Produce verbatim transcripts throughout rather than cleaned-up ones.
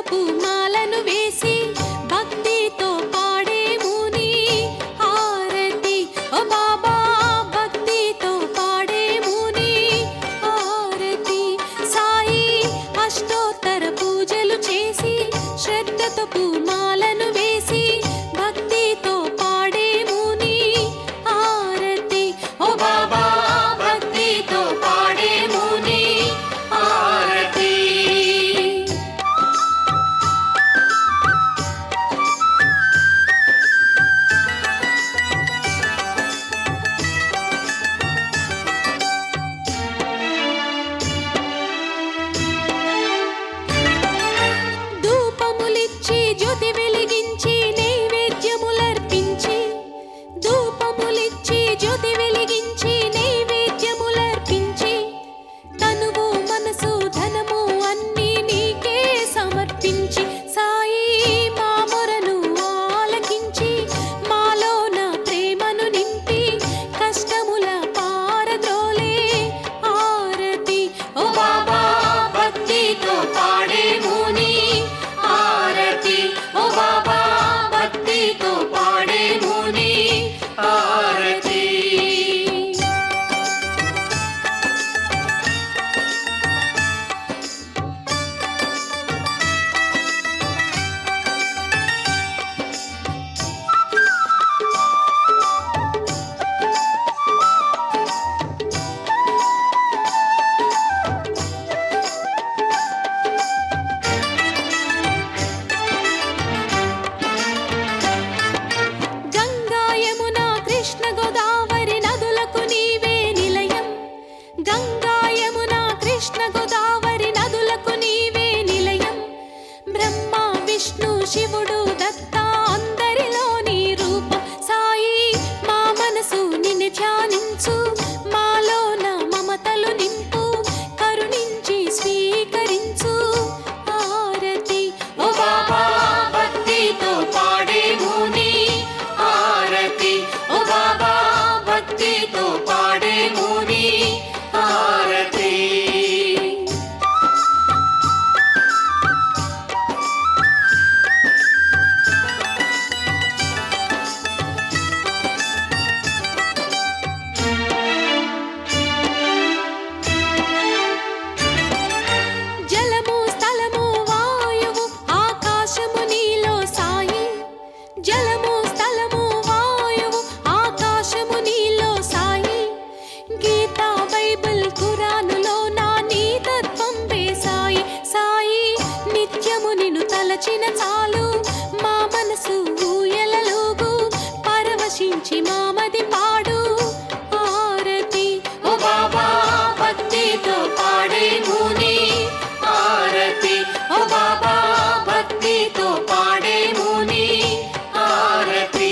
పూమాలను వేసి భక్తితో పాడేముని హారతి ఓ బాబా భక్తితో పాడేముని హారతి సాయి అష్టోత్తర పూజలు చేసి శ్రద్ధతో పూమాలను వేసి భక్తితో పాడేముని హారతి ఓ బాబా భక్తితో పాడేముని హారతి ధూపములిచ్చి జ్యోతి వెలిగించి నైవేద్యములర్పించి ధూపములిచ్చి జ్యోతి వెలిగించి నైవేద్యములర్పించి తనువు మనసు ధనము అన్నీ నీకే సమర్పించి సాయి మా మొరను ఆలకించి మాలోన ప్రేమను నింపి కష్టముల పారద్రోలే హారతి ఓ బాబా భక్తితో పాడేముని హారతి ఓ బాబా భక్తితో పాడేముని హారతి గంగా యమున కృష్ణ గోదావరి నదులకు నీవే నిలయం గంగా యమున కృష్ణ గోదావరి నదులకు నీవే నిలయం బ్రహ్మ విష్ణు శివుడు దత్త అందరిలో నీ రూపం సాయి మా మనసు నిన్ను ధ్యానించు మాలోన మమతలు నింపు కరుణించి స్వీకరించు హారతి ఓ బాబా భక్తితో పాడేముని హారతి ఓ బాబా భక్తితో పాడేముని హారతి జలము స్థలము వాయువు ఆకాశము నీలో సాయి జలము స్థలము వాయువు ఆకాశము నీలో సాయి గీతా బైబిల్ ఖురానులో నా నీ తత్వం వే సాయి సాయి నిత్యము నిన్ను తలచిన చాలు మా మనసు ఊయలలోగు పరవశించి మామది పాడు హారతి ఓ బాబా భక్తితో పాడేముని హారతి ఓ బాబా భక్తితో పాడేముని హారతి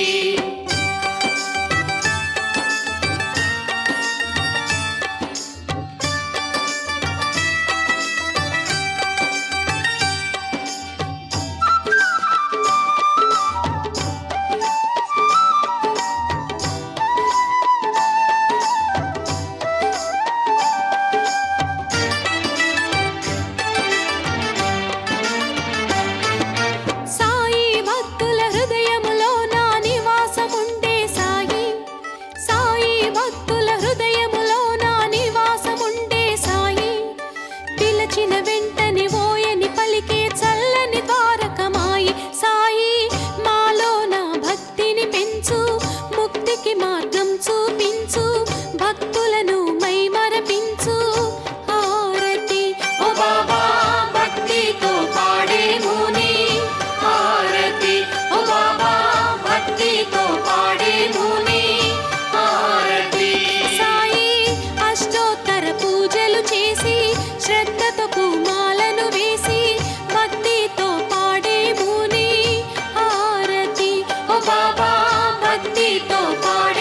సాయి భక్తుల హృదయములో నా నివాసముండే సాయి సాయి భక్తుల హృదయములో నా నివాసముండే సాయి పిలచిన వెంటనే ఓయని పలికే చల్లని తారకమాయి సాయి మాలో నా భక్తిని పెంచు ముక్తికి మార్గం చూపించు భక్తులను మైమరపించు హారతి ఓ బాబా భక్తితో పాడేముని హారతి ఓ బాబా భక్తితో పాడేముని హారతి సాయి అష్టోత్తర పూజలు చేసి శ్రద్ధతో పూమాలను వేసి భక్తితో పాడేముని హారతి ఓ బాబా భక్తితో పాడే